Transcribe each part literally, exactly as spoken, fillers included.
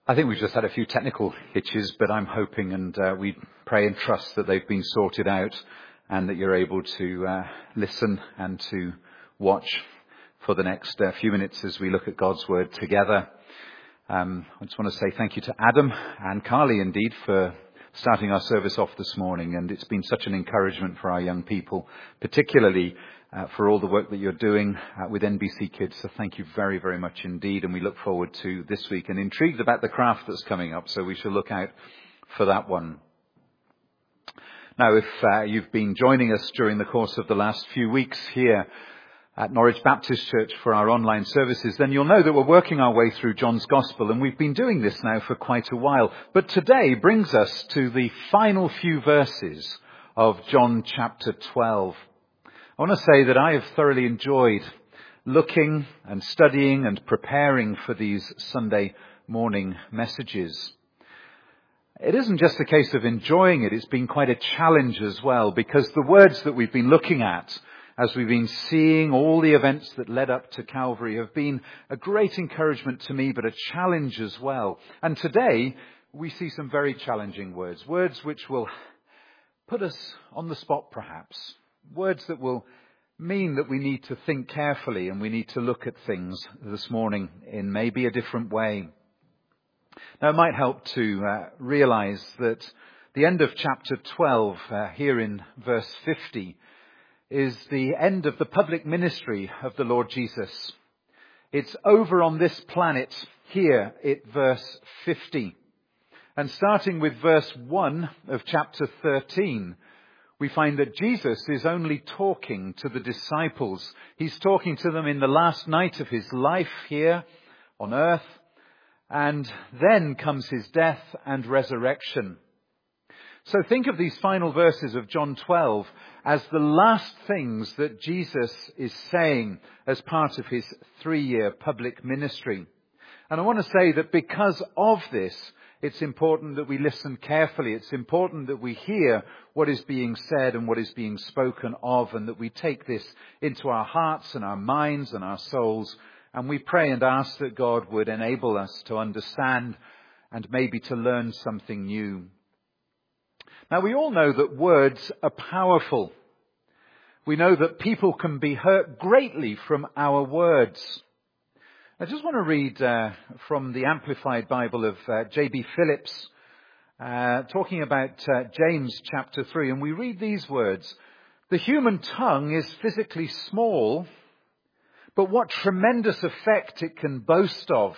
I think we've just had a few technical hitches, but I'm hoping and uh, we pray and trust that they've been sorted out and that you're able to uh, listen and to watch for the next uh, few minutes as we look at God's Word together. Um, I just want to say thank you to Adam and Carly indeed for starting our service off this morning, and it's been such an encouragement for our young people, particularly uh, for all the work that you're doing uh, with N B C Kids. So thank you very, very much indeed, and we look forward to this week and intrigued about the craft that's coming up, so we shall look out for that one. Now, if uh, you've been joining us during the course of the last few weeks here at Norwich Baptist Church for our online services, then you'll know that we're working our way through John's Gospel, and we've been doing this now for quite a while. But today brings us to the final few verses of John chapter twelve. I want to say that I have thoroughly enjoyed looking and studying and preparing for these Sunday morning messages. It isn't just a case of enjoying it, it's been quite a challenge as well, because the words that we've been looking at as we've been seeing all the events that led up to Calvary have been a great encouragement to me, but a challenge as well. And today we see some very challenging words, words which will put us on the spot perhaps, words that will mean that we need to think carefully and we need to look at things this morning in maybe a different way. Now, it might help to uh, realize that the end of chapter twelve, uh, here in verse fifty, is the end of the public ministry of the Lord Jesus. It's over on this planet here at verse fifty. And starting with verse one of chapter thirteen, we find that Jesus is only talking to the disciples. He's talking to them in the last night of his life here on earth. And then comes his death and resurrection. So think of these final verses of John twelve as the last things that Jesus is saying as part of his three-year public ministry. And I want to say that because of this, it's important that we listen carefully. It's important that we hear what is being said and what is being spoken of, and that we take this into our hearts and our minds and our souls. And we pray and ask that God would enable us to understand and maybe to learn something new. Now, we all know that words are powerful. We know that people can be hurt greatly from our words. I just want to read uh, from the Amplified Bible of uh, J B Phillips, uh, talking about uh, James chapter three. And we read these words: "The human tongue is physically small, but what tremendous effect it can boast of.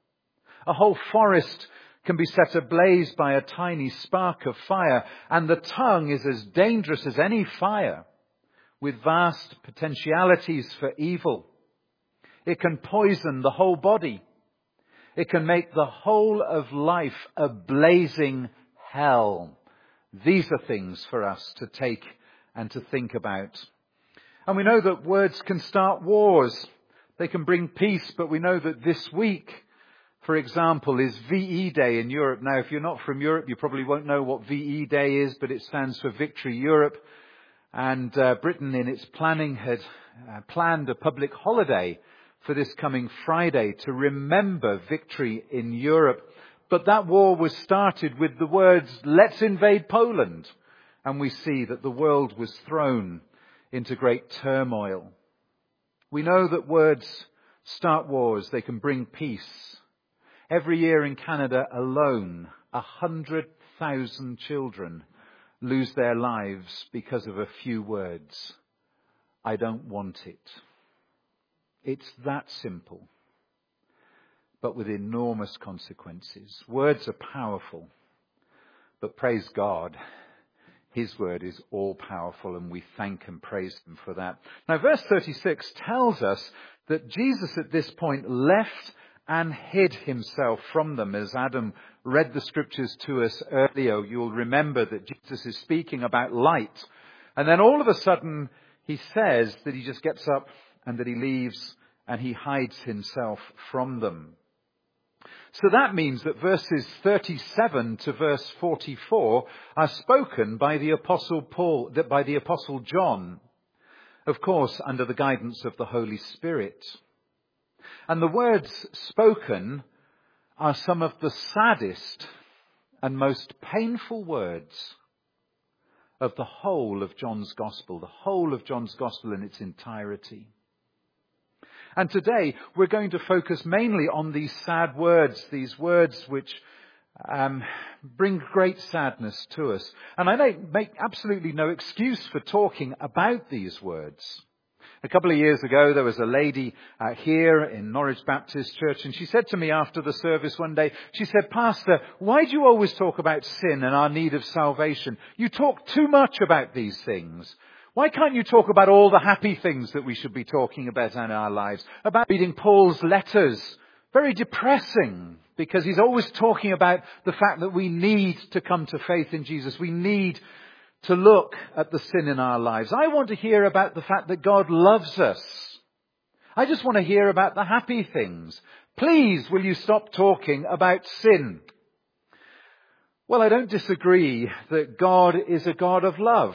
A whole forest can be set ablaze by a tiny spark of fire, and the tongue is as dangerous as any fire, with vast potentialities for evil. It can poison the whole body. It can make the whole of life a blazing hell." These are things for us to take and to think about. And we know that words can start wars. They can bring peace, but we know that this week, for example, is V E Day in Europe. Now, if you're not from Europe, you probably won't know what V E Day is, but it stands for Victory Europe. And uh, Britain, in its planning, had uh, planned a public holiday for this coming Friday to remember victory in Europe. But that war was started with the words, "Let's invade Poland." And we see that the world was thrown into great turmoil. We know that words start wars. They can bring peace. Every year in Canada alone, a hundred thousand children lose their lives because of a few words. I don't want it. It's that simple, but with enormous consequences. Words are powerful, but praise God, his word is all powerful, and we thank and praise him for that. Now, verse thirty-six tells us that Jesus at this point left and hid himself from them. As Adam read the scriptures to us earlier, you'll remember that Jesus is speaking about light. And then all of a sudden, he says that he just gets up and that he leaves and he hides himself from them. So that means that verses thirty-seven to verse forty-four are spoken by the Apostle Paul, that by the Apostle John, of course, under the guidance of the Holy Spirit. And the words spoken are some of the saddest and most painful words of the whole of John's Gospel, the whole of John's Gospel in its entirety. And today we're going to focus mainly on these sad words, these words which um, bring great sadness to us. And I make, make absolutely no excuse for talking about these words. A couple of years ago, there was a lady uh, here in Norwich Baptist Church, and she said to me after the service one day, she said, "Pastor, why do you always talk about sin and our need of salvation? You talk too much about these things. Why can't you talk about all the happy things that we should be talking about in our lives? About reading Paul's letters. Very depressing, because he's always talking about the fact that we need to come to faith in Jesus. We need to look at the sin in our lives. I want to hear about the fact that God loves us. I just want to hear about the happy things. Please, will you stop talking about sin?" Well, I don't disagree that God is a God of love.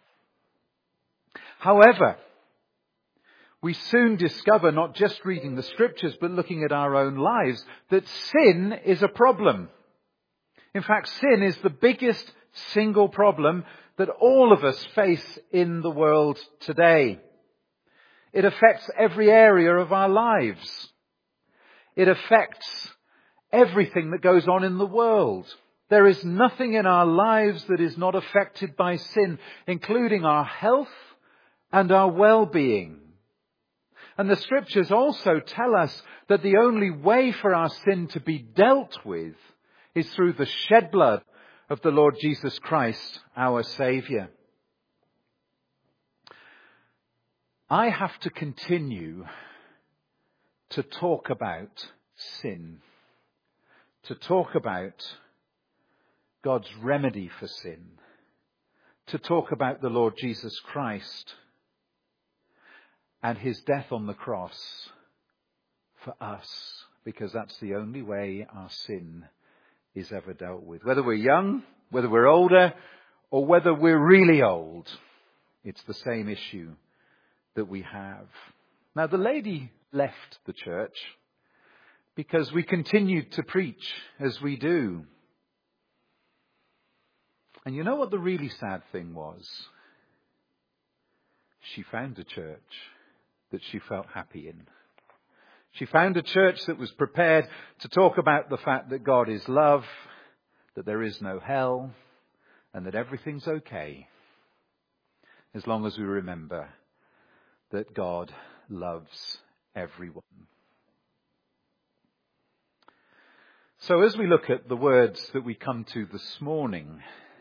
However, we soon discover, not just reading the scriptures, but looking at our own lives, that sin is a problem. In fact, sin is the biggest single problem that all of us face in the world today. It affects every area of our lives. It affects everything that goes on in the world. There is nothing in our lives that is not affected by sin, including our health and our well-being. And the scriptures also tell us that the only way for our sin to be dealt with is through the shed blood of the Lord Jesus Christ, our Saviour. I have to continue to talk about sin, to talk about God's remedy for sin, to talk about the Lord Jesus Christ and his death on the cross for us, because that's the only way our sin is ever dealt with. Whether we're young, whether we're older, or whether we're really old, it's the same issue that we have. Now, the lady left the church because we continued to preach as we do. And you know what the really sad thing was? She found a church that she felt happy in. She found a church that was prepared to talk about the fact that God is love, that there is no hell, and that everything's okay, as long as we remember that God loves everyone. So as we look at the words that we come to this morning,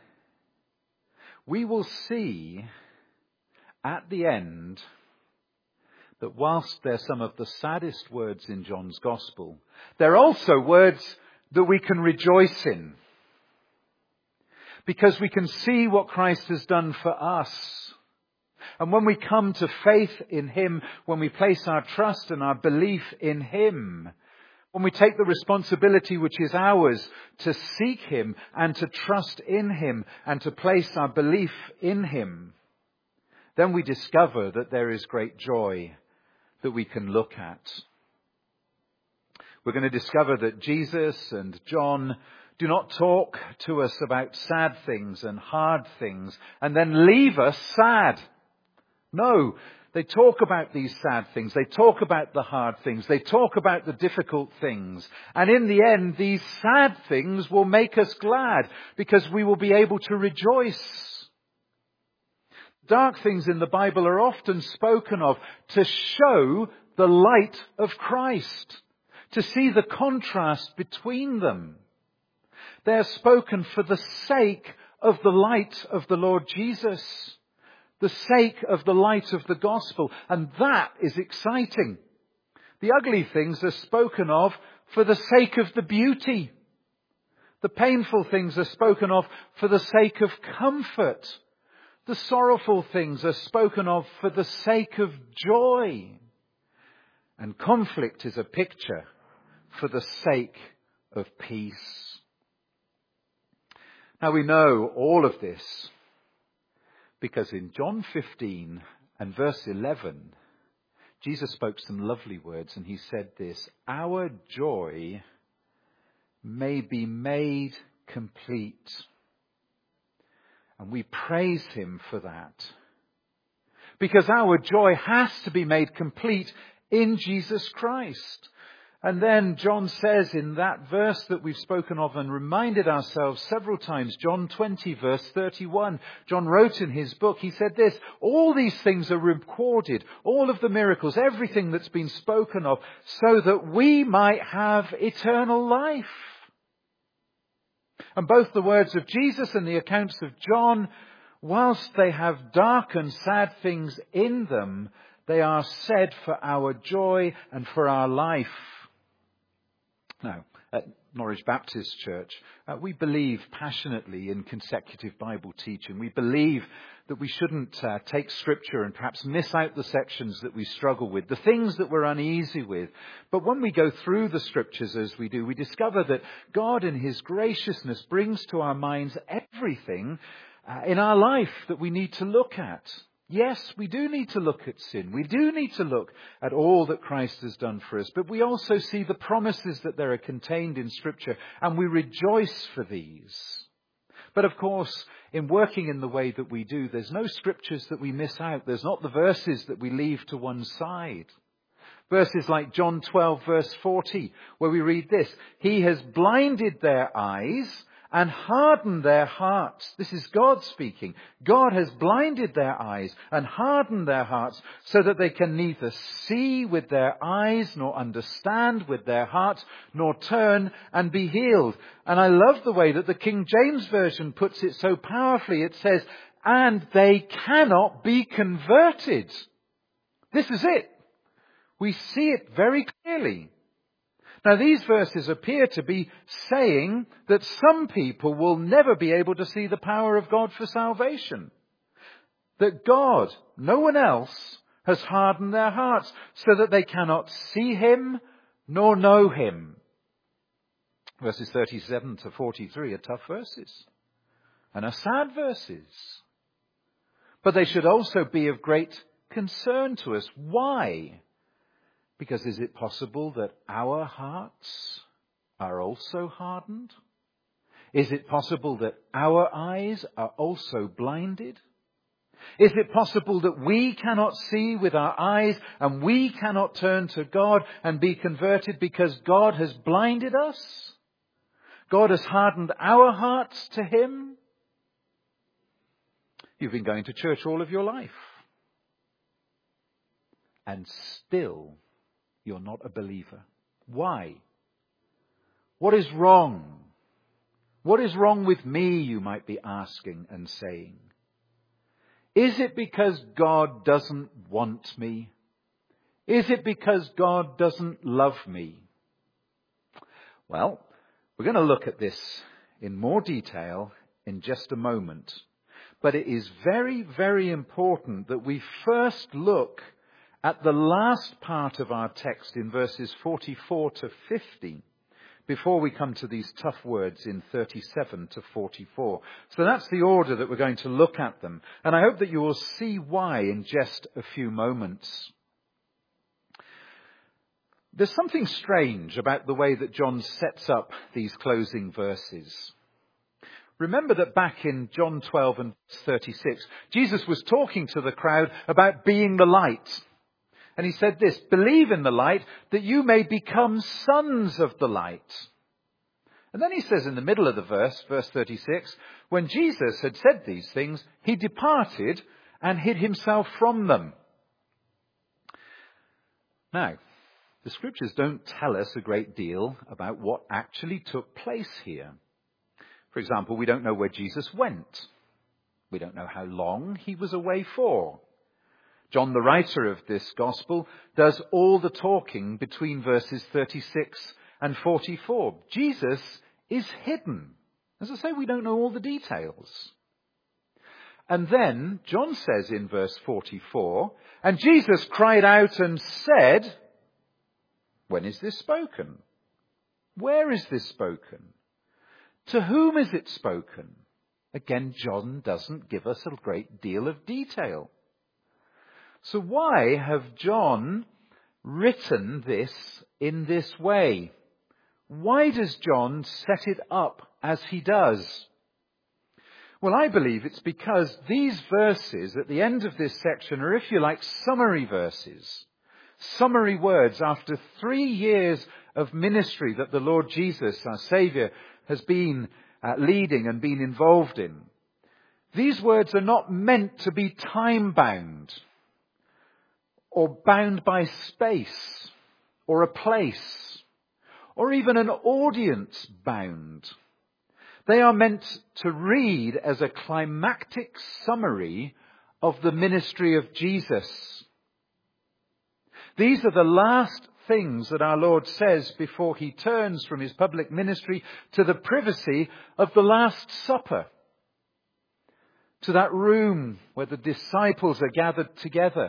we will see at the end that whilst they're some of the saddest words in John's Gospel, they're also words that we can rejoice in, because we can see what Christ has done for us. And when we come to faith in him, when we place our trust and our belief in him, when we take the responsibility which is ours to seek him and to trust in him and to place our belief in him, then we discover that there is great joy that we can look at. We're going to discover that Jesus and John do not talk to us about sad things and hard things and then leave us sad. No, they talk about these sad things. They talk about the hard things. They talk about the difficult things. And in the end, these sad things will make us glad, because we will be able to rejoice. Dark things in the Bible are often spoken of to show the light of Christ, to see the contrast between them. They are spoken for the sake of the light of the Lord Jesus, the sake of the light of the gospel, and that is exciting. The ugly things are spoken of for the sake of the beauty. The painful things are spoken of for the sake of comfort. The sorrowful things are spoken of for the sake of joy. And conflict is a picture for the sake of peace. Now we know all of this because in John fifteen and verse eleven, Jesus spoke some lovely words and he said this: "Our joy may be made complete. And we praise him for that. Because our joy has to be made complete in Jesus Christ. And then John says in that verse that we've spoken of and reminded ourselves several times, John twenty verse thirty-one, John wrote in his book, he said this, all these things are recorded, all of the miracles, everything that's been spoken of, so that we might have eternal life. And both the words of Jesus and the accounts of John, whilst they have dark and sad things in them, they are said for our joy and for our life. Now, at Norwich Baptist Church, uh, we believe passionately in consecutive Bible teaching. We believe that we shouldn't uh, take Scripture and perhaps miss out the sections that we struggle with, the things that we're uneasy with. But when we go through the Scriptures as we do, we discover that God in his graciousness brings to our minds everything uh, in our life that we need to look at. Yes, we do need to look at sin. We do need to look at all that Christ has done for us. But we also see the promises that there are contained in Scripture, and we rejoice for these. But of course, in working in the way that we do, there's no Scriptures that we miss out. There's not the verses that we leave to one side. Verses like John twelve verse forty, where we read this, he has blinded their eyes and hardened their hearts. This is God speaking. God has blinded their eyes and hardened their hearts so that they can neither see with their eyes nor understand with their hearts nor turn and be healed. And I love the way that the King James Version puts it so powerfully. It says, and they cannot be converted. This is it. We see it very clearly. Now, these verses appear to be saying that some people will never be able to see the power of God for salvation. That God, no one else, has hardened their hearts so that they cannot see him nor know him. Verses thirty-seven to forty-three are tough verses and are sad verses. But they should also be of great concern to us. Why? Because is it possible that our hearts are also hardened? Is it possible that our eyes are also blinded? Is it possible that we cannot see with our eyes and we cannot turn to God and be converted because God has blinded us? God has hardened our hearts to him? You've been going to church all of your life. And still you're not a believer. Why? What is wrong? What is wrong with me, you might be asking and saying? Is it because God doesn't want me? Is it because God doesn't love me? Well, we're going to look at this in more detail in just a moment. But it is very, very important that we first look at the last part of our text in verses forty-four to fifty, before we come to these tough words in thirty-seven to forty-four. So that's the order that we're going to look at them. And I hope that you will see why in just a few moments. There's something strange about the way that John sets up these closing verses. Remember that back in John twelve and thirty-six, Jesus was talking to the crowd about being the light. And he said this, believe in the light that you may become sons of the light. And then he says in the middle of the verse, verse thirty-six, when Jesus had said these things, he departed and hid himself from them. Now, the scriptures don't tell us a great deal about what actually took place here. For example, we don't know where Jesus went. We don't know how long he was away for. John, the writer of this gospel, does all the talking between verses thirty-six and forty-four. Jesus is hidden. As I say, we don't know all the details. And then John says in verse forty-four, and Jesus cried out and said, when is this spoken? Where is this spoken? To whom is it spoken? Again, John doesn't give us a great deal of detail. So why have John written this in this way? Why does John set it up as he does? Well, I believe it's because these verses at the end of this section are, if you like, summary verses. Summary words after three years of ministry that the Lord Jesus, our Saviour, has been uh, leading and been involved in. These words are not meant to be time-bound or bound by space or a place or even an audience bound. They are meant to read as a climactic summary of the ministry of Jesus. These are the last things that our Lord says before he turns from his public ministry to the privacy of the Last Supper, to that room where the disciples are gathered together.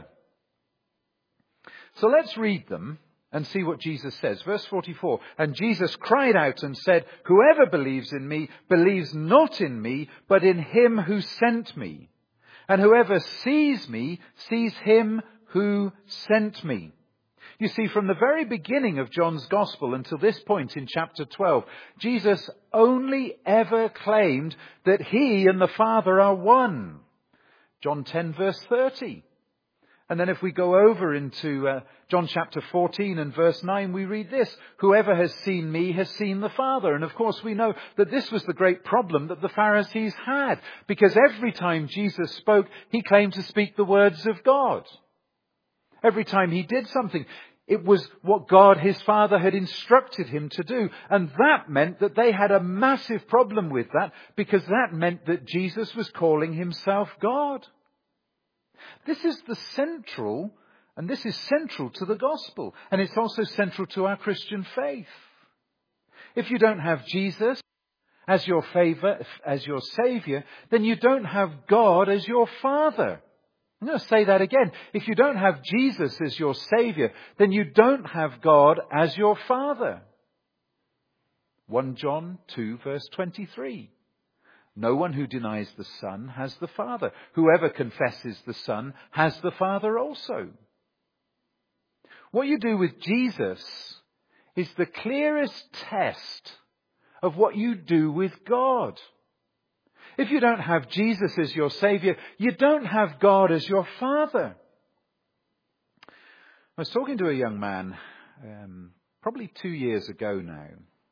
So let's read them and see what Jesus says. Verse forty-four, and Jesus cried out and said, whoever believes in me believes not in me, but in him who sent me. And whoever sees me sees him who sent me. You see, from the very beginning of John's Gospel until this point in chapter twelve, Jesus only ever claimed that he and the Father are one. John ten verse thirty. And then if we go over into uh, John chapter fourteen and verse nine, we read this, whoever has seen me has seen the Father. And of course we know that this was the great problem that the Pharisees had, because every time Jesus spoke, he claimed to speak the words of God. Every time he did something, it was what God, his Father, had instructed him to do. And that meant that they had a massive problem with that, because that meant that Jesus was calling himself God. This is the central, and this is central to the gospel. And it's also central to our Christian faith. If you don't have Jesus as your favor, as your Saviour, then you don't have God as your Father. I'm going to say that again. If you don't have Jesus as your Saviour, then you don't have God as your Father. First John two verse twenty-three. No one who denies the Son has the Father. Whoever confesses the Son has the Father also. What you do with Jesus is the clearest test of what you do with God. If you don't have Jesus as your Saviour, you don't have God as your Father. I was talking to a young man, um, probably two years ago now.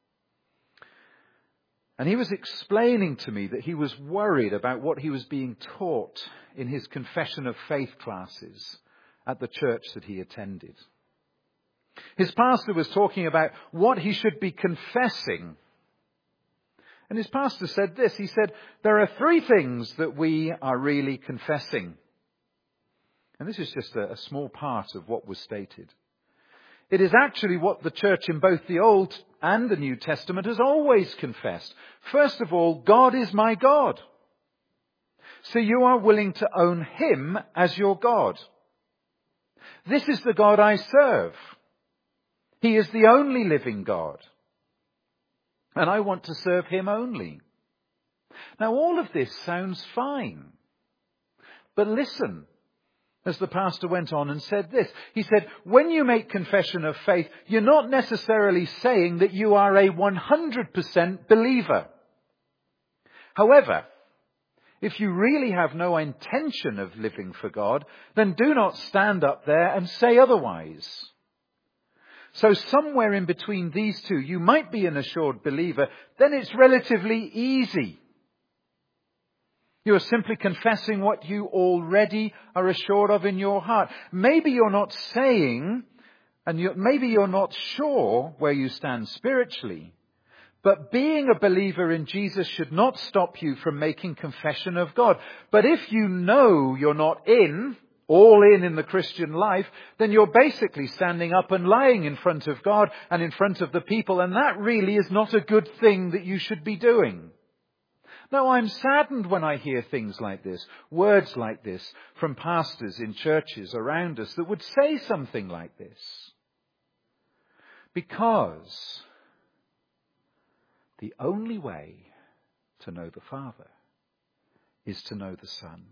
And he was explaining to me that he was worried about what he was being taught in his confession of faith classes at the church that he attended. His pastor was talking about what he should be confessing. And his pastor said this, he said, there are three things that we are really confessing. And this is just a, a small part of what was stated. It is actually what the church in both the Old and the New Testament has always confessed. First of all, God is my God. So you are willing to own him as your God. This is the God I serve. He is the only living God. And I want to serve him only. Now all of this sounds fine. But listen. As the pastor went on and said this, he said, when you make confession of faith, you're not necessarily saying that you are a one hundred percent believer. However, if you really have no intention of living for God, then do not stand up there and say otherwise. So somewhere in between these two, you might be an assured believer, then it's relatively easy. You are simply confessing what you already are assured of in your heart. Maybe you're not saying, and you're, maybe you're not sure where you stand spiritually, but being a believer in Jesus should not stop you from making confession of God. But if you know you're not in, all in in the Christian life, then you're basically standing up and lying in front of God and in front of the people, and that really is not a good thing that you should be doing. Now, I'm saddened when I hear things like this, words like this, from pastors in churches around us that would say something like this. Because the only way to know the Father is to know the Son.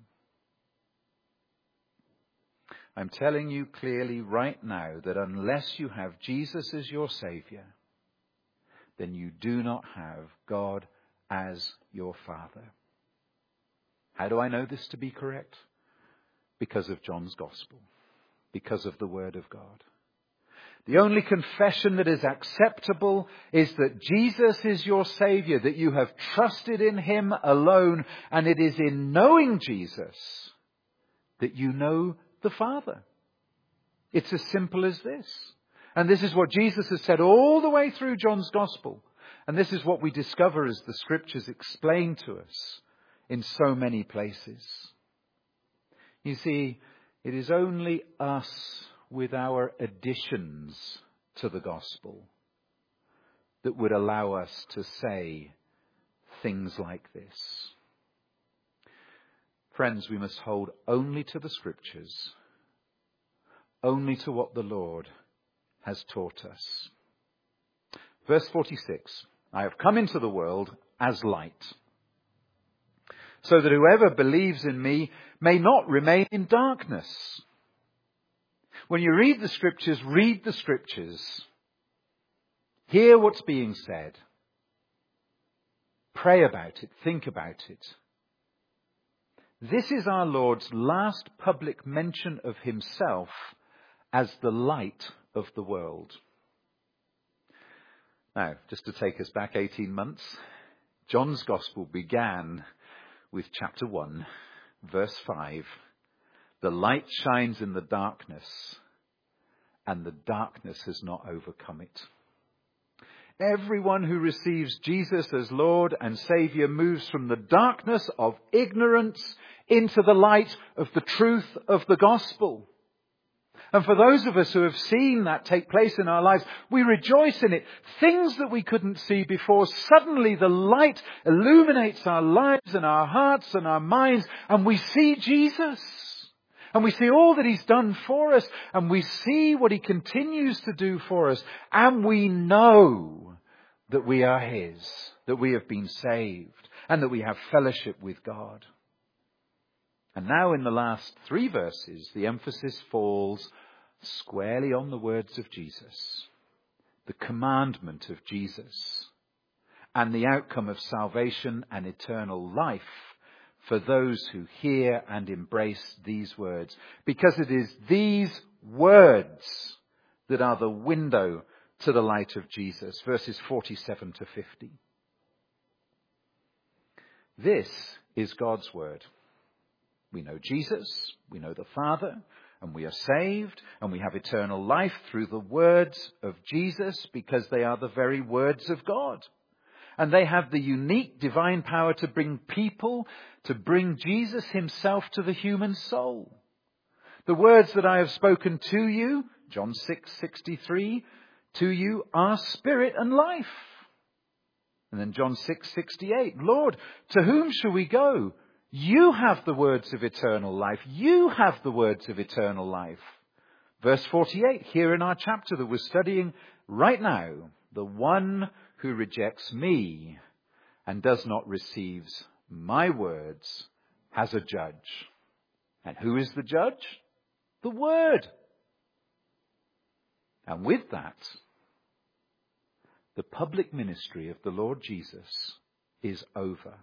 I'm telling you clearly right now that unless you have Jesus as your Saviour, then you do not have God as your Father. How do I know this to be correct? Because of John's Gospel, because of the Word of God. The only confession that is acceptable is that Jesus is your Saviour, that you have trusted in Him alone, and it is in knowing Jesus that you know the Father. It's as simple as this. And this is what Jesus has said all the way through John's Gospel. And this is what we discover as the Scriptures explain to us in so many places. You see, it is only us with our additions to the Gospel that would allow us to say things like this. Friends, we must hold only to the Scriptures, only to what the Lord has taught us. Verse forty-six, I have come into the world as light, so that whoever believes in me may not remain in darkness. When you read the Scriptures, read the Scriptures. Hear what's being said. Pray about it. Think about it. This is our Lord's last public mention of himself as the light of the world. Now, just to take us back eighteen months, John's Gospel began with chapter one, verse five. The light shines in the darkness, and the darkness has not overcome it. Everyone who receives Jesus as Lord and Saviour moves from the darkness of ignorance into the light of the truth of the gospel. And for those of us who have seen that take place in our lives, we rejoice in it. Things that we couldn't see before, suddenly the light illuminates our lives and our hearts and our minds, and we see Jesus. And we see all that he's done for us, and we see what he continues to do for us, and we know that we are his, that we have been saved, and that we have fellowship with God. And now in the last three verses, the emphasis falls squarely on the words of Jesus, the commandment of Jesus, and the outcome of salvation and eternal life for those who hear and embrace these words. Because it is these words that are the window to the light of Jesus. Verses forty-seven to fifty. This is God's word. We know Jesus, we know the Father, and we are saved, and we have eternal life through the words of Jesus, because they are the very words of God. And they have the unique divine power to bring people, to bring Jesus himself to the human soul. The words that I have spoken to you, John six sixty-three, to you are spirit and life. And then John six sixty-eight, Lord, to whom shall we go? You have the words of eternal life. You have the words of eternal life. Verse forty-eight, here in our chapter that we're studying right now, the one who rejects me and does not receive my words has a judge. And who is the judge? The Word. And with that, the public ministry of the Lord Jesus is over.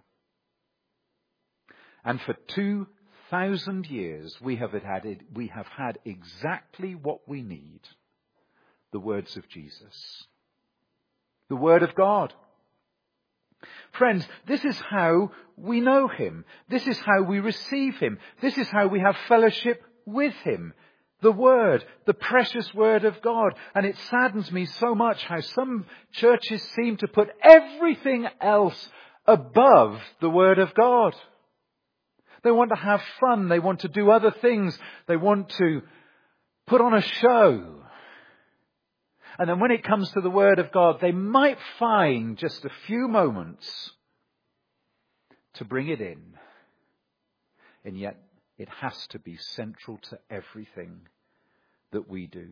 And for two thousand years we have had, we have had exactly what we need. The words of Jesus. The Word of God. Friends, this is how we know him. This is how we receive him. This is how we have fellowship with him. The Word, the precious Word of God. And it saddens me so much how some churches seem to put everything else above the Word of God. They want to have fun. They want to do other things. They want to put on a show. And then when it comes to the Word of God, they might find just a few moments to bring it in. And yet it has to be central to everything that we do.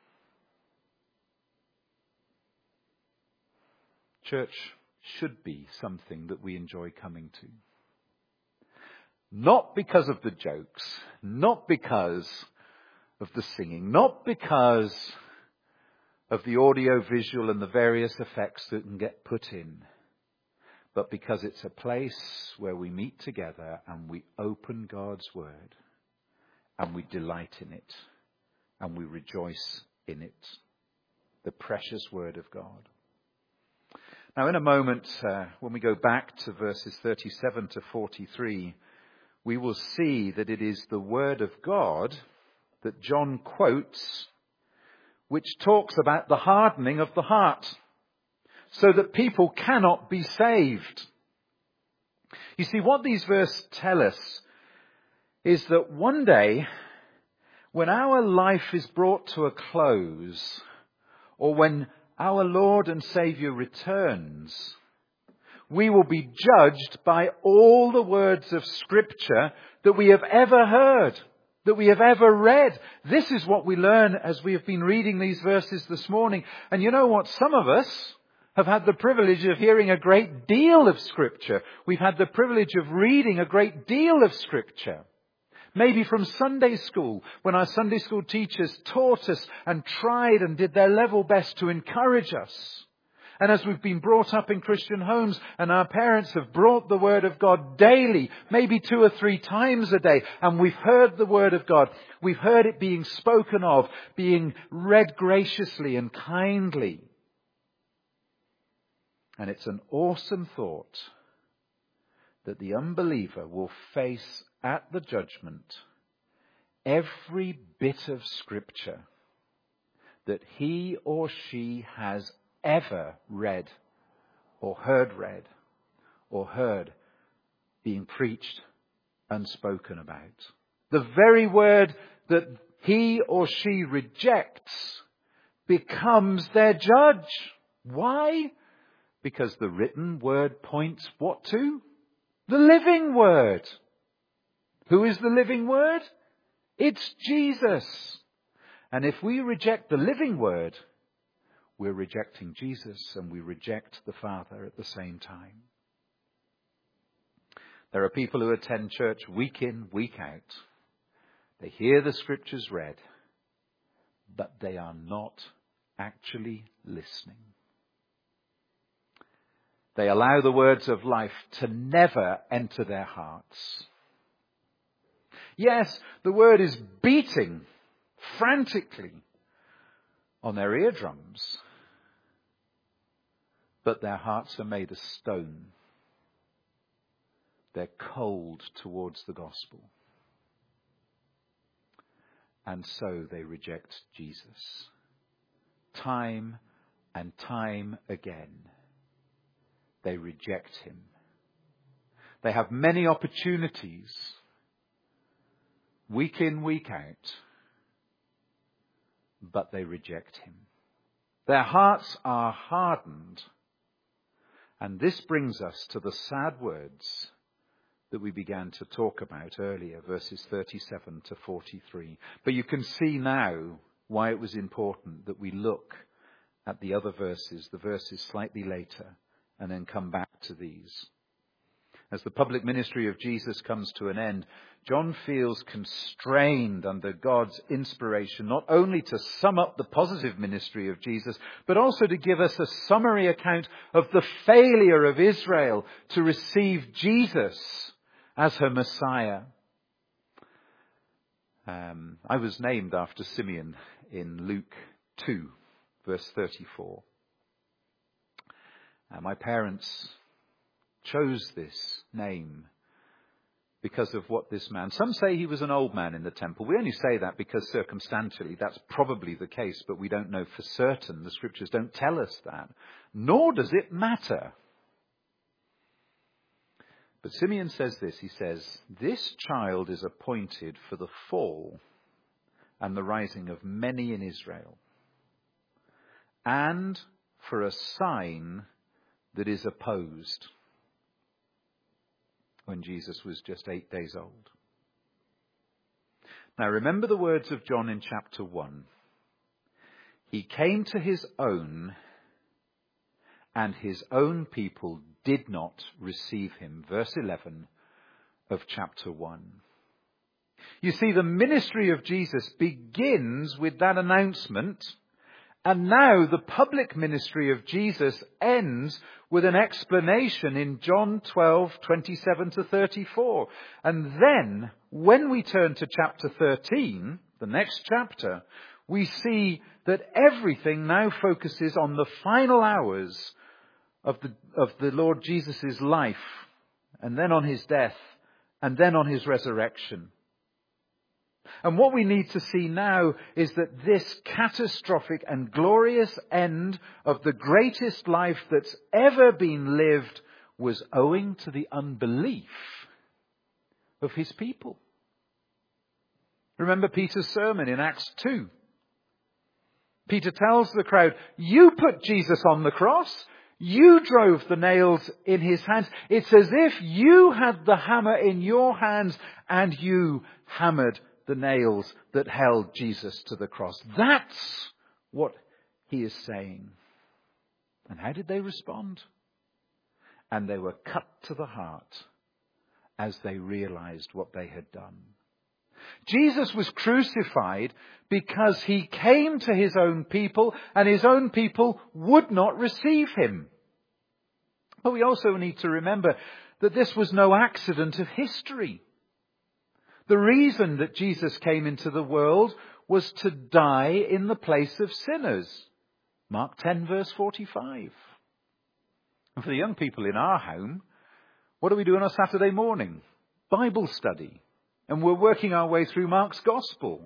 Church should be something that we enjoy coming to. Not because of the jokes, not because of the singing, not because of the audio, visual and the various effects that can get put in, but because it's a place where we meet together and we open God's word and we delight in it and we rejoice in it. The precious word of God. Now in a moment, uh, when we go back to verses thirty-seven to forty-three, we will see that it is the word of God that John quotes, which talks about the hardening of the heart, so that people cannot be saved. You see, what these verses tell us is that one day, when our life is brought to a close, or when our Lord and Saviour returns, we will be judged by all the words of Scripture that we have ever heard, that we have ever read. This is what we learn as we have been reading these verses this morning. And you know what? Some of us have had the privilege of hearing a great deal of Scripture. We've had the privilege of reading a great deal of Scripture. Maybe from Sunday school, when our Sunday school teachers taught us and tried and did their level best to encourage us. And as we've been brought up in Christian homes and our parents have brought the Word of God daily, maybe two or three times a day, and we've heard the Word of God, we've heard it being spoken of, being read graciously and kindly. And it's an awesome thought that the unbeliever will face at the judgment every bit of Scripture that he or she has ever read or heard read or heard being preached and spoken about. The very word that he or she rejects becomes their judge. Why? Because the written word points what to? The living word. Who is the living word? It's Jesus. And if we reject the living word, we're rejecting Jesus and we reject the Father at the same time. There are people who attend church week in, week out. They hear the Scriptures read, but they are not actually listening. They allow the words of life to never enter their hearts. Yes, the word is beating frantically on their eardrums, but their hearts are made of stone. They're cold towards the gospel. And so they reject Jesus. Time and time again, they reject him. They have many opportunities, week in, week out, but they reject him. Their hearts are hardened. And this brings us to the sad words that we began to talk about earlier, verses thirty-seven to forty-three. But you can see now why it was important that we look at the other verses, the verses slightly later, and then come back to these. As the public ministry of Jesus comes to an end, John feels constrained under God's inspiration, not only to sum up the positive ministry of Jesus, but also to give us a summary account of the failure of Israel to receive Jesus as her Messiah. Um, I was named after Simeon in Luke two, verse thirty-four. Uh, my parents chose this name because of what this man... Some say he was an old man in the temple. We only say that because circumstantially that's probably the case, but we don't know for certain. The Scriptures don't tell us that. Nor does it matter. But Simeon says this. He says, "This child is appointed for the fall and the rising of many in Israel, and for a sign that is opposed." When Jesus was just eight days old. Now remember the words of John in chapter one. He came to his own, and his own people did not receive him. Verse eleven of chapter one. You see, the ministry of Jesus begins with that announcement, And now the public ministry of Jesus ends with an explanation in John twelve, twenty-seven to thirty-four. And then, when we turn to chapter thirteen, the next chapter, we see that everything now focuses on the final hours of the, of the Lord Jesus' life, and then on his death, and then on his resurrection. And what we need to see now is that this catastrophic and glorious end of the greatest life that's ever been lived was owing to the unbelief of his people. Remember Peter's sermon in Acts two. Peter tells the crowd, you put Jesus on the cross. You drove the nails in his hands. It's as if you had the hammer in your hands and you hammered the nails that held Jesus to the cross. That's what he is saying. And how did they respond? And they were cut to the heart as they realized what they had done. Jesus was crucified because he came to his own people and his own people would not receive him. But we also need to remember that this was no accident of history. The reason that Jesus came into the world was to die in the place of sinners. Mark ten, verse forty-five. And for the young people in our home, what do we do on a Saturday morning? Bible study. And we're working our way through Mark's Gospel.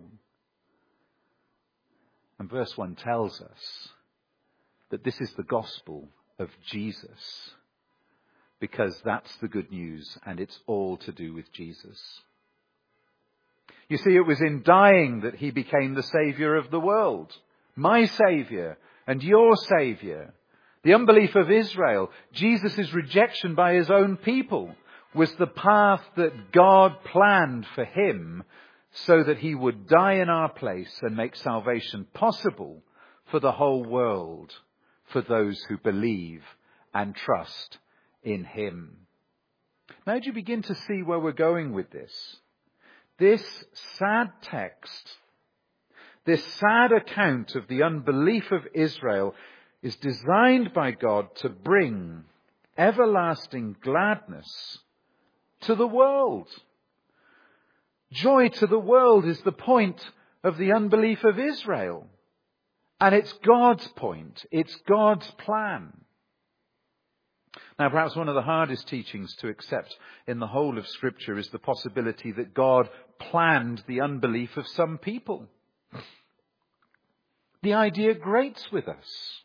And verse one tells us that this is the gospel of Jesus. Because that's the good news, and it's all to do with Jesus. You see, it was in dying that he became the Saviour of the world. My Saviour and your Saviour. The unbelief of Israel, Jesus' rejection by his own people, was the path that God planned for him so that he would die in our place and make salvation possible for the whole world, for those who believe and trust in him. Now do you begin to see where we're going with this? This sad text, this sad account of the unbelief of Israel is designed by God to bring everlasting gladness to the world. Joy to the world is the point of the unbelief of Israel. And it's God's point. It's God's plan. Now, perhaps one of the hardest teachings to accept in the whole of Scripture is the possibility that God planned the unbelief of some people. The idea grates with us.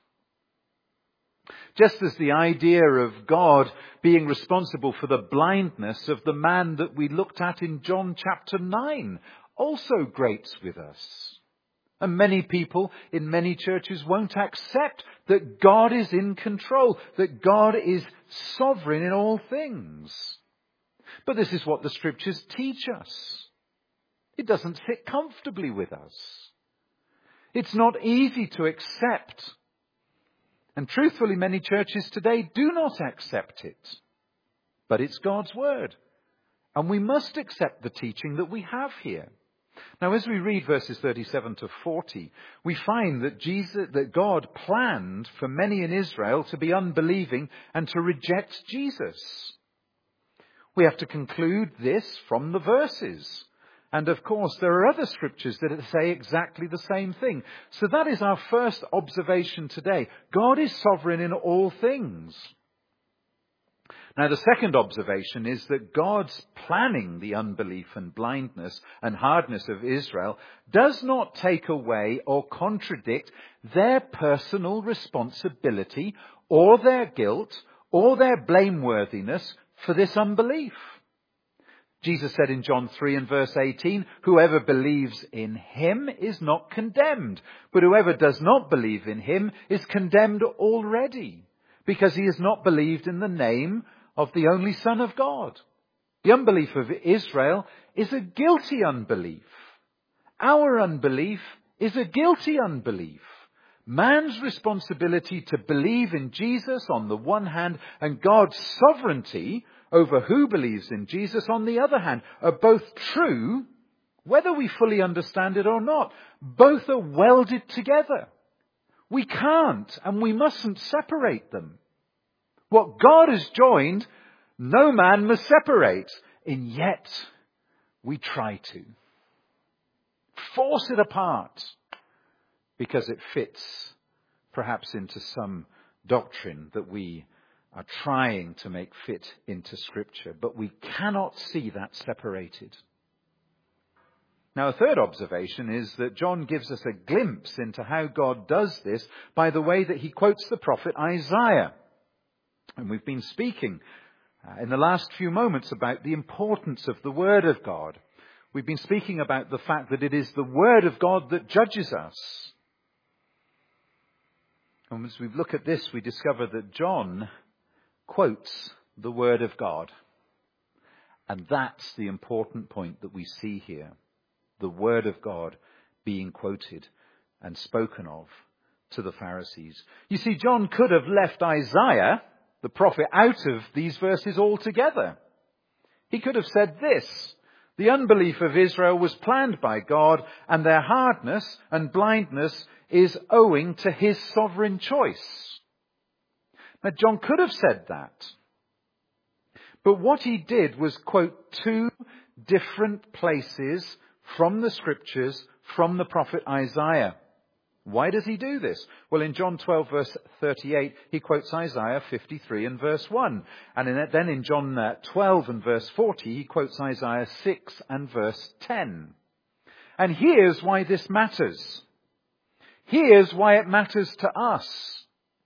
Just as the idea of God being responsible for the blindness of the man that we looked at in John chapter nine also grates with us. And many people in many churches won't accept that God is in control, that God is sovereign in all things. But this is what the Scriptures teach us. It doesn't sit comfortably with us. It's not easy to accept. And truthfully, many churches today do not accept it. But it's God's word. And we must accept the teaching that we have here. Now, as we read verses thirty-seven to forty, we find that Jesus, that God planned for many in Israel to be unbelieving and to reject Jesus. We have to conclude this from the verses. And of course, there are other scriptures that say exactly the same thing. So that is our first observation today. God is sovereign in all things. Now, the second observation is that God's planning the unbelief and blindness and hardness of Israel does not take away or contradict their personal responsibility or their guilt or their blameworthiness for this unbelief. Jesus said in John three and verse eighteen, whoever believes in him is not condemned, but whoever does not believe in him is condemned already, because he has not believed in the name of the only Son of God. The unbelief of Israel is a guilty unbelief. Our unbelief is a guilty unbelief. Man's responsibility to believe in Jesus on the one hand and God's sovereignty over who believes in Jesus on the other hand are both true, whether we fully understand it or not. Both are welded together. We can't and we mustn't separate them. What God has joined, no man must separate. And yet, we try to force it apart because it fits perhaps into some doctrine that we are trying to make fit into Scripture. But we cannot see that separated. Now, a third observation is that John gives us a glimpse into how God does this by the way that he quotes the prophet Isaiah. And we've been speaking uh, in the last few moments about the importance of the Word of God. We've been speaking about the fact that it is the Word of God that judges us. And as we look at this, we discover that John quotes the Word of God. And that's the important point that we see here. The Word of God being quoted and spoken of to the Pharisees. You see, John could have left Isaiah, the prophet, out of these verses altogether. He could have said this: the unbelief of Israel was planned by God, and their hardness and blindness is owing to his sovereign choice. Now, John could have said that. But what he did was quote two different places from the Scriptures, from the prophet Isaiah. Why does he do this? Well, in John twelve, verse thirty-eight, he quotes Isaiah fifty-three and verse one. And in, then in John twelve and verse forty, he quotes Isaiah six and verse ten. And here's why this matters. Here's why it matters to us.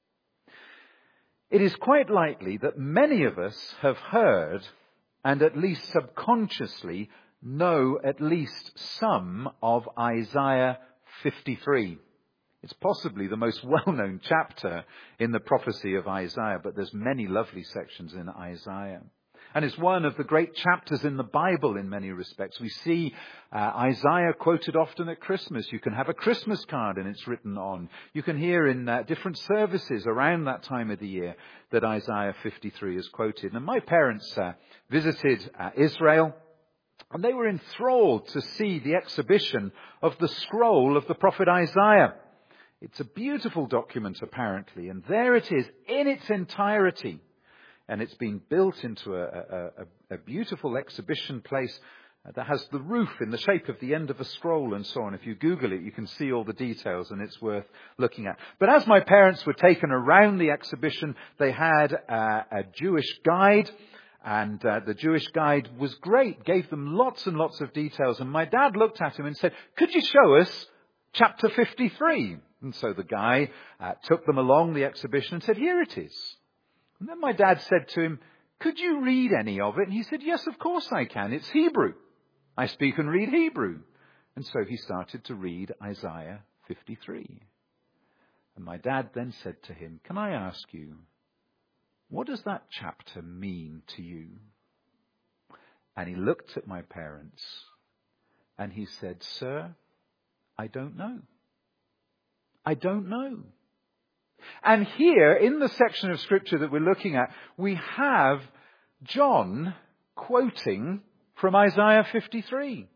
It is quite likely that many of us have heard, and at least subconsciously know at least some of Isaiah fifty-three. It's possibly the most well-known chapter in the prophecy of Isaiah, but there's many lovely sections in Isaiah. And it's one of the great chapters in the Bible in many respects. We see uh, Isaiah quoted often at Christmas. You can have a Christmas card and it's written on. You can hear in uh, different services around that time of the year that Isaiah fifty-three is quoted. And my parents uh, visited uh, Israel, and they were enthralled to see the exhibition of the scroll of the prophet Isaiah. It's a beautiful document, apparently, and there it is in its entirety. And it's been built into a, a, a, a beautiful exhibition place that has the roof in the shape of the end of a scroll and so on. If you Google it, you can see all the details, and it's worth looking at. But as my parents were taken around the exhibition, they had uh, a Jewish guide. And uh, the Jewish guide was great, gave them lots and lots of details. And my dad looked at him and said, "Could you show us chapter fifty-three? And so the guy uh, took them along the exhibition and said, "Here it is." And then my dad said to him, "Could you read any of it?" And he said, "Yes, of course I can. It's Hebrew. I speak and read Hebrew." And so he started to read Isaiah fifty-three. And my dad then said to him, "Can I ask you, what does that chapter mean to you?" And he looked at my parents and he said, "Sir, I don't know. I don't know." And here, in the section of Scripture that we're looking at, we have John quoting from Isaiah fifty-three.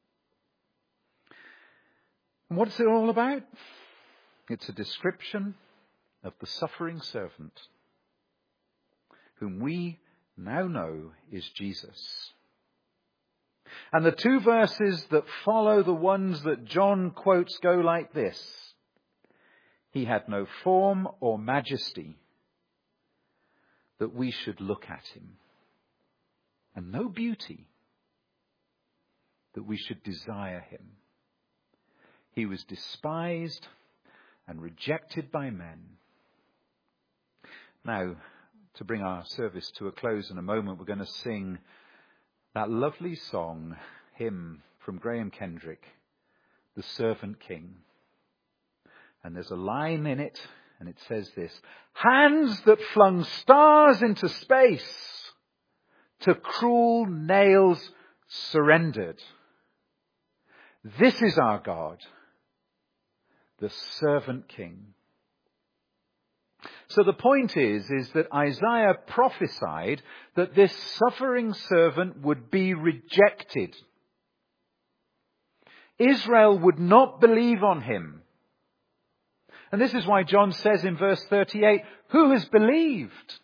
And what's it all about? It's a description of the suffering servant, whom we now know is Jesus. And the two verses that follow the ones that John quotes go like this: "He had no form or majesty that we should look at him, and no beauty that we should desire him. He was despised and rejected by men." Now, to bring our service to a close in a moment, we're going to sing that lovely song, hymn from Graham Kendrick, "The Servant King." And there's a line in it, and it says this: "Hands that flung stars into space, to cruel nails surrendered. This is our God, the Servant King." So the point is, is that Isaiah prophesied that this suffering servant would be rejected. Israel would not believe on him. And this is why John says in verse thirty-eight, who has believed?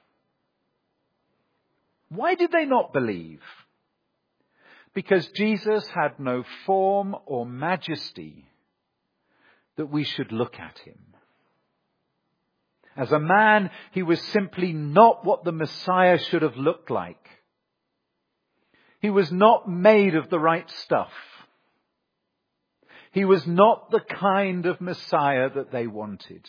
Why did they not believe? Because Jesus had no form or majesty that we should look at him. As a man, he was simply not what the Messiah should have looked like. He was not made of the right stuff. He was not the kind of Messiah that they wanted.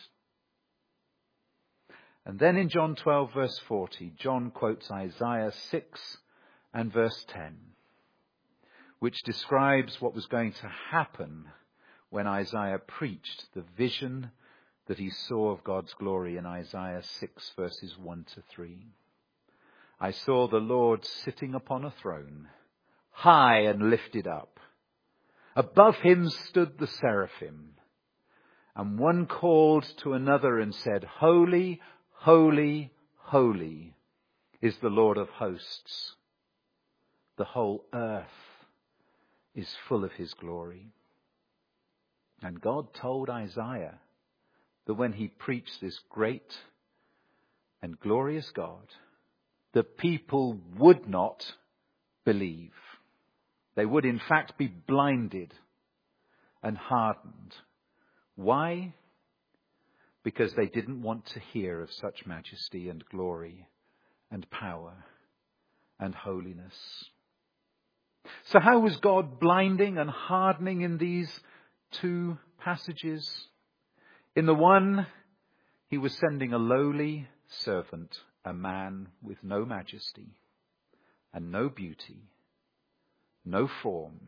And then in John twelve verse forty, John quotes Isaiah six and verse ten, which describes what was going to happen when Isaiah preached the vision that he saw of God's glory in Isaiah six verses one to three. I saw the Lord sitting upon a throne, high and lifted up. Above him stood the seraphim, and one called to another and said, Holy, holy, holy is the Lord of hosts. The whole earth is full of his glory. And God told Isaiah that when he preached this great and glorious God, the people would not believe. They would in fact be blinded and hardened. Why? Because they didn't want to hear of such majesty and glory and power and holiness. So how was God blinding and hardening in these two passages? In the one, he was sending a lowly servant, a man with no majesty and no beauty, no form,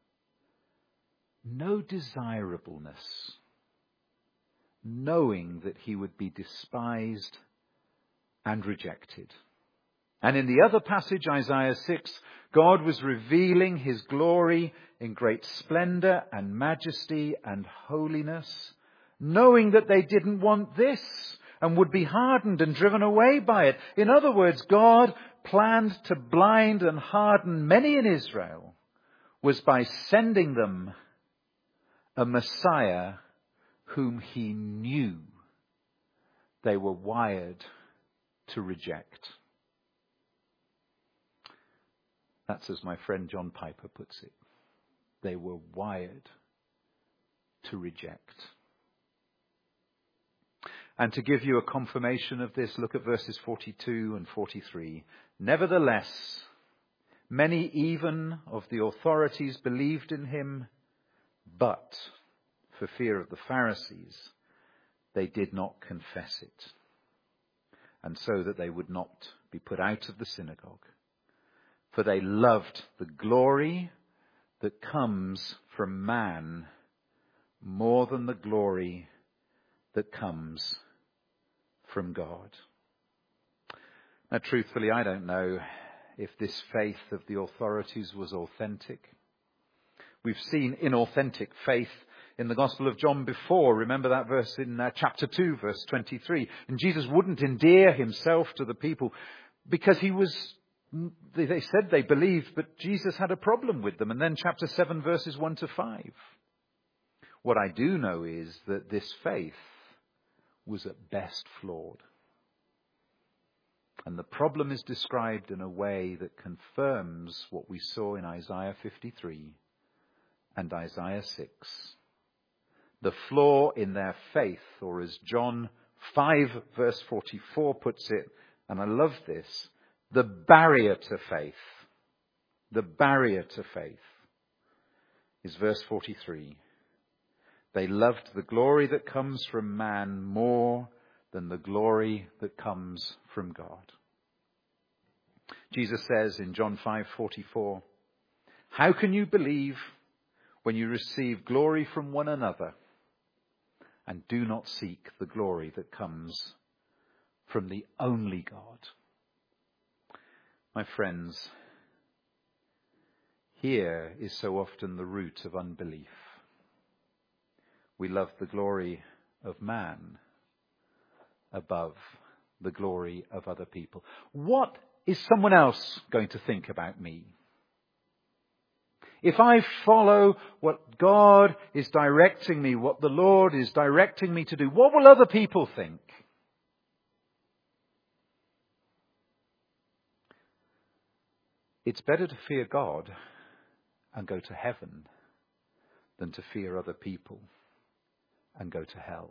no desirableness, knowing that he would be despised and rejected. And in the other passage, Isaiah six, God was revealing his glory in great splendor and majesty and holiness, knowing that they didn't want this and would be hardened and driven away by it. In other words, God planned to blind and harden many in Israel was by sending them a Messiah whom he knew they were wired to reject. That's as my friend John Piper puts it. They were wired to reject. And to give you a confirmation of this, look at verses forty-two and forty-three. Nevertheless, many even of the authorities believed in him, but for fear of the Pharisees, they did not confess it, and so that they would not be put out of the synagogue. For they loved the glory that comes from man more than the glory that comes from God. Now, truthfully, I don't know if this faith of the authorities was authentic. We've seen inauthentic faith in the Gospel of John before. Remember that verse in uh, chapter two, verse twenty-three. And Jesus wouldn't endear himself to the people because he was, they said they believed, but Jesus had a problem with them. And then chapter seven, verses one to five. What I do know is that this faith was at best flawed. And the problem is described in a way that confirms what we saw in Isaiah fifty-three and Isaiah six. The flaw in their faith, or as John five verse forty-four puts it, and I love this, the barrier to faith, the barrier to faith is verse forty-three. They loved the glory that comes from man more than the glory that comes from God. Jesus says in John five forty-four, how can you believe when you receive glory from one another and do not seek the glory that comes from the only God? My friends, here is so often the root of unbelief. We love the glory of man above the glory of other people. What is someone else going to think about me? If I follow what God is directing me, what the Lord is directing me to do, what will other people think? It's better to fear God and go to heaven than to fear other people and go to hell.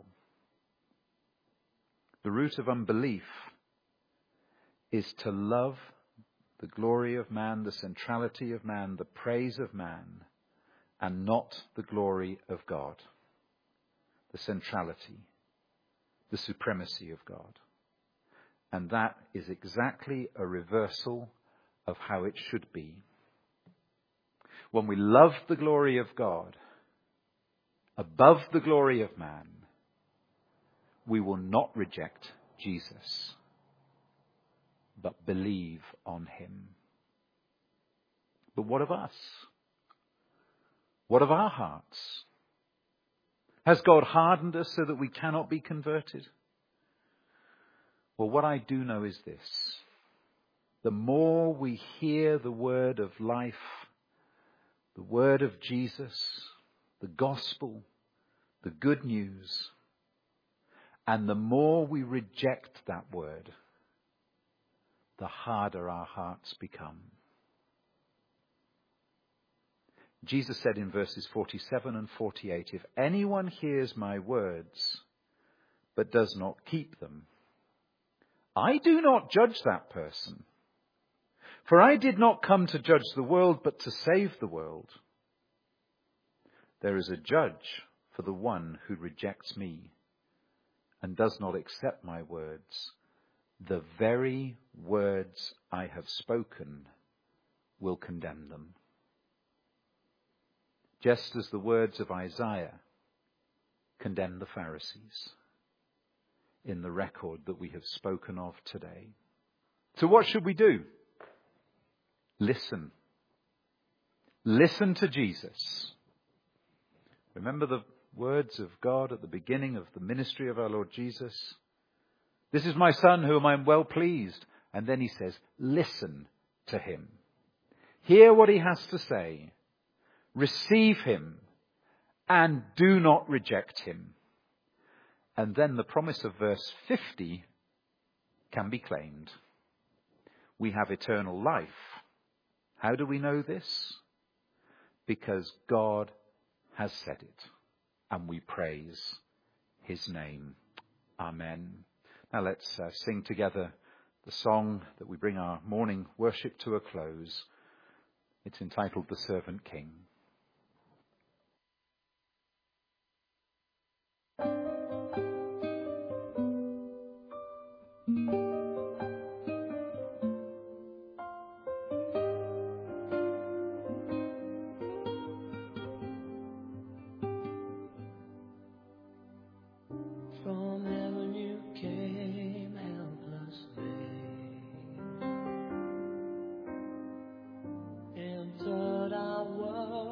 The root of unbelief is to love the glory of man, the centrality of man, the praise of man, and not the glory of God, the centrality, the supremacy of God. And that is exactly a reversal of how it should be. When we love the glory of God above the glory of man, we will not reject Jesus, but believe on him. But what of us? What of our hearts? Has God hardened us so that we cannot be converted? Well, what I do know is this. The more we hear the word of life, the word of Jesus, the gospel, the good news, and the more we reject that word, the harder our hearts become. Jesus said in verses forty-seven and forty-eight, if anyone hears my words but does not keep them, I do not judge that person. For I did not come to judge the world, but to save the world. There is a judge for the one who rejects me and does not accept my words. The very words I have spoken will condemn them. Just as the words of Isaiah condemned the Pharisees in the record that we have spoken of today. So what should we do? Listen. Listen to Jesus. Remember the words of God at the beginning of the ministry of our Lord Jesus? This is my son whom I am well pleased. And then he says, listen to him. Hear what he has to say. Receive him and do not reject him. And then the promise of verse fifty can be claimed. We have eternal life. How do we know this? Because God has said it, and we praise his name. Amen. Now let's uh, sing together the song that we bring our morning worship to a close. It's entitled The Servant King. Whoa.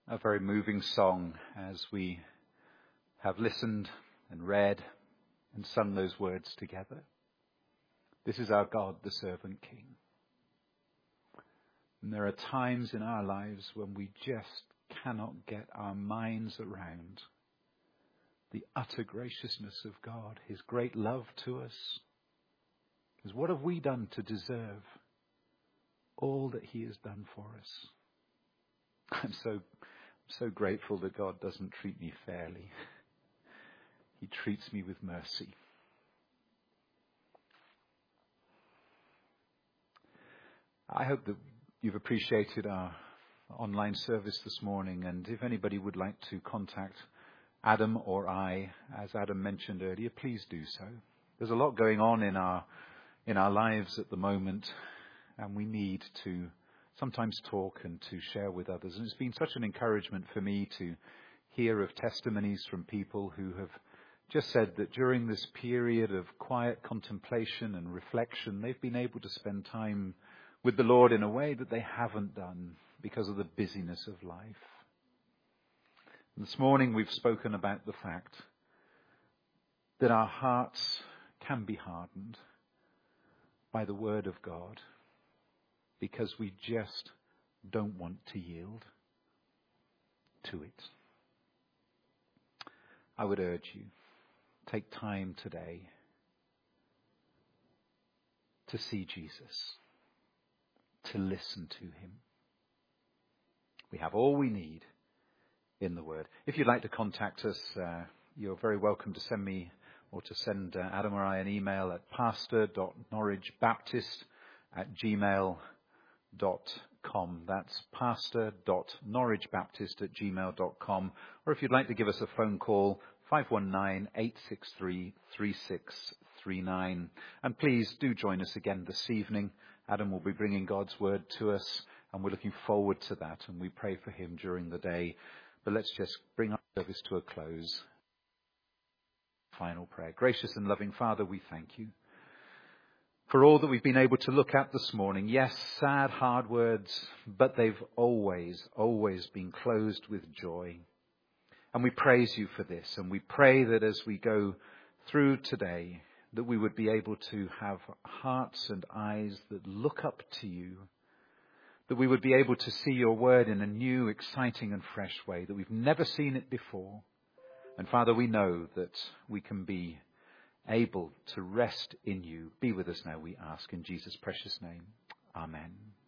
a very moving song as we have listened and read and sung those words together. This is our God, the servant King. And there are times in our lives when we just cannot get our minds around the utter graciousness of God, his great love to us. Because what have we done to deserve all that he has done for us? I'm so, so grateful that God doesn't treat me fairly. He treats me with mercy. I hope that you've appreciated our online service this morning, and if anybody would like to contact Adam or I, as Adam mentioned earlier, please do so. There's a lot going on in our in our lives at the moment, and we need to sometimes talk and to share with others. And it's been such an encouragement for me to hear of testimonies from people who have just said that during this period of quiet contemplation and reflection, they've been able to spend time with the Lord in a way that they haven't done because of the busyness of life. And this morning we've spoken about the fact that our hearts can be hardened by the word of God because we just don't want to yield to it. I would urge you, take time today to see Jesus, to listen to him. We have all we need in the Word. If you'd like to contact us, uh, you're very welcome to send me or to send uh, Adam or I an email at pastor dot norwich baptist at gmail dot com. That's pastor dot norwich baptist at gmail dot com. Or if you'd like to give us a phone call, five one nine, eight six three, three six three nine. And please do join us again this evening. Adam will be bringing God's Word to us, and we're looking forward to that, and we pray for him during the day. But let's just bring our service to a close. Final prayer. Gracious and loving Father, we thank you for all that we've been able to look at this morning. Yes, sad, hard words, but they've always, always been closed with joy. And we praise you for this, and we pray that as we go through today, that we would be able to have hearts and eyes that look up to you, that we would be able to see your word in a new, exciting and fresh way, that we've never seen it before. And Father, we know that we can be able to rest in you. Be with us now, we ask, in Jesus' precious name. Amen.